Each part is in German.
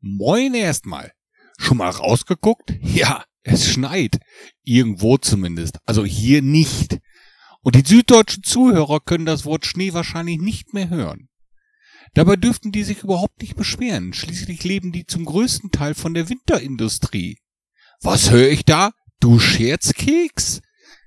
Moin erstmal. Schon mal rausgeguckt? Ja, es schneit. Irgendwo zumindest. Also hier nicht. Und die süddeutschen Zuhörer können das Wort Schnee wahrscheinlich nicht mehr hören. Dabei dürften die sich überhaupt nicht beschweren. Schließlich leben die zum größten Teil von der Winterindustrie. Was höre ich da? Du Scherzkeks?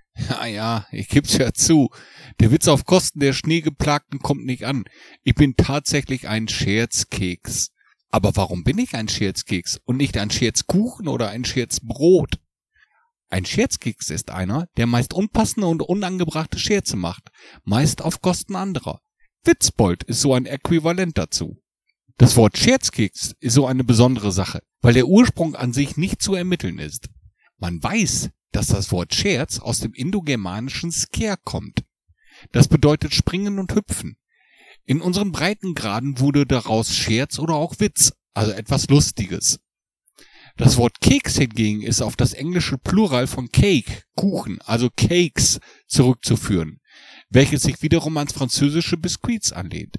Ja, ich geb's ja zu. Der Witz auf Kosten der Schneegeplagten kommt nicht an. Ich bin tatsächlich ein Scherzkeks. Aber warum bin ich ein Scherzkeks und nicht ein Scherzkuchen oder ein Scherzbrot? Ein Scherzkeks ist einer, der meist unpassende und unangebrachte Scherze macht, meist auf Kosten anderer. Witzbold ist so ein Äquivalent dazu. Das Wort Scherzkeks ist so eine besondere Sache, weil der Ursprung an sich nicht zu ermitteln ist. Man weiß, dass das Wort Scherz aus dem indogermanischen Sker kommt. Das bedeutet springen und hüpfen. In unseren Breitengraden wurde daraus Scherz oder auch Witz, also etwas Lustiges. Das Wort Keks hingegen ist auf das englische Plural von Cake, Kuchen, also Cakes, zurückzuführen, welches sich wiederum ans französische Biscuits anlehnt.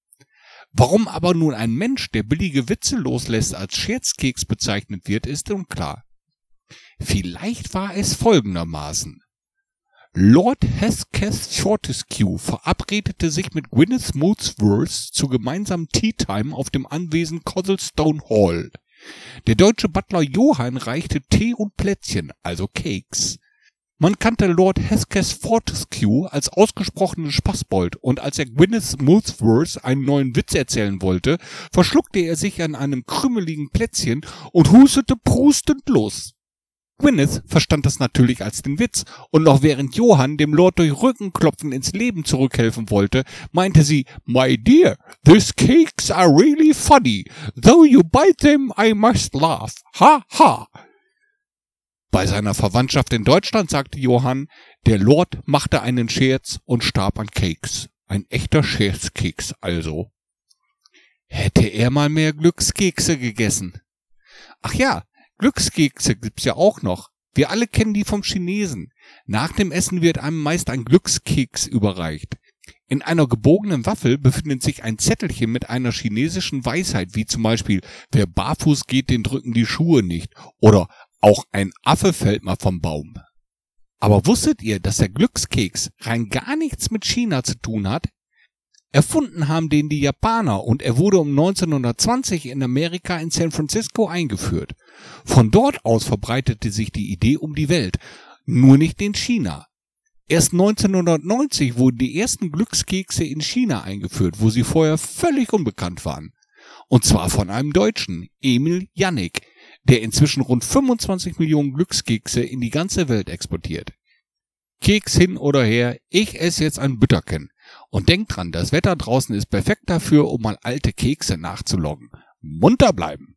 Warum aber nun ein Mensch, der billige Witze loslässt, als Scherzkeks bezeichnet wird, ist unklar. Vielleicht war es folgendermaßen. Lord Hesketh Fortescue verabredete sich mit Gwyneth Molesworth zu gemeinsamen Tea Time auf dem Anwesen Cosselstone Hall. Der deutsche Butler Johann reichte Tee und Plätzchen, also Cakes. Man kannte Lord Hesketh Fortescue als ausgesprochenen Spaßbold, und als er Gwyneth Molesworth einen neuen Witz erzählen wollte, verschluckte er sich an einem krümeligen Plätzchen und hustete prustend los. Gwyneth verstand das natürlich als den Witz, und noch während Johann dem Lord durch Rückenklopfen ins Leben zurückhelfen wollte, meinte sie, "My dear, these cakes are really funny. Though you bite them, I must laugh. Ha, ha." Bei seiner Verwandtschaft in Deutschland sagte Johann, der Lord machte einen Scherz und starb an Cakes. Ein echter Scherzkeks also. Hätte er mal mehr Glückskekse gegessen. Ach ja, Glückskekse gibt's ja auch noch. Wir alle kennen die vom Chinesen. Nach dem Essen wird einem meist ein Glückskeks überreicht. In einer gebogenen Waffel befindet sich ein Zettelchen mit einer chinesischen Weisheit, wie zum Beispiel, wer barfuß geht, den drücken die Schuhe nicht. Oder auch ein Affe fällt mal vom Baum. Aber wusstet ihr, dass der Glückskeks rein gar nichts mit China zu tun hat? Erfunden haben den die Japaner, und er wurde um 1920 in Amerika in San Francisco eingeführt. Von dort aus verbreitete sich die Idee um die Welt, nur nicht in China. Erst 1990 wurden die ersten Glückskekse in China eingeführt, wo sie vorher völlig unbekannt waren. Und zwar von einem Deutschen, Emil Jannik, der inzwischen rund 25 Millionen Glückskekse in die ganze Welt exportiert. Keks hin oder her, ich esse jetzt ein Bütterchen. Und denkt dran, das Wetter draußen ist perfekt dafür, um mal alte Kekse nachzuloggen. Munter bleiben!